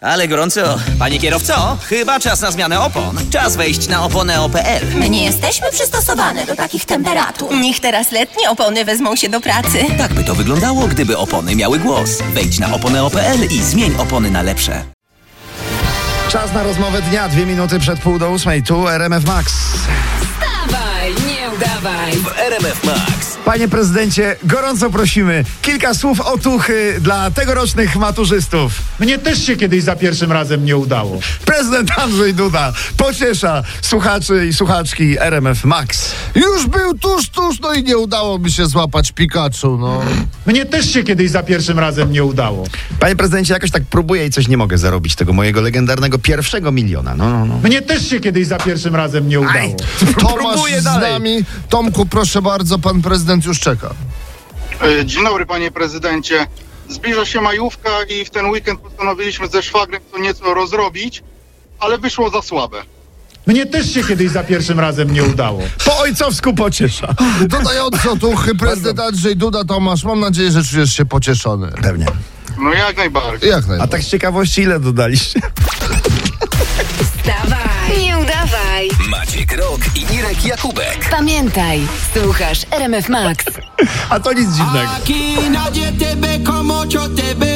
Ale gorąco. Panie kierowco, chyba czas na zmianę opon. Czas wejść na oponeo.pl. My nie jesteśmy przystosowane do takich temperatur. Niech teraz letnie opony wezmą się do pracy. Tak by to wyglądało, gdyby opony miały głos. Wejdź na oponeo.pl i zmień opony na lepsze. Czas na rozmowę dnia, 2 minuty przed 7:30. Tu RMF Max. Wstawaj, nie udawaj. W RMF Max. Panie prezydencie, gorąco prosimy, kilka słów otuchy dla tegorocznych maturzystów. Mnie też się kiedyś za pierwszym razem nie udało. Prezydent Andrzej Duda pociesza słuchaczy i słuchaczki RMF Max. Już był tuż, no i nie udało mi się złapać Pikachu, no. Mnie też się kiedyś za pierwszym razem nie udało. Panie prezydencie, jakoś tak próbuję i coś nie mogę zarobić tego mojego legendarnego 1 miliona. No. Mnie też się kiedyś za pierwszym razem nie udało. Aj. Tomasz Próbuję z dalej. nami. Tomku, proszę bardzo, pan prezydent już czeka. Dzień dobry, panie prezydencie. Zbliża się majówka i w ten weekend postanowiliśmy ze szwagrem to nieco rozrobić, ale wyszło za słabe. Mnie też się kiedyś za pierwszym razem nie udało. Po ojcowsku pociesza. Dodając otuchy, prezydent Andrzej Duda. Tomasz, mam nadzieję, że czujesz się pocieszony. Pewnie. No jak najbardziej. Jak A najbardziej. tak z ciekawości ile dodaliście? Wstawaj, nie udawaj. Maciek Rok i Irek Jakubek. Pamiętaj, słuchasz RMF Max. A to nic dziwnego. Aquí nadie te ve como yo te veo.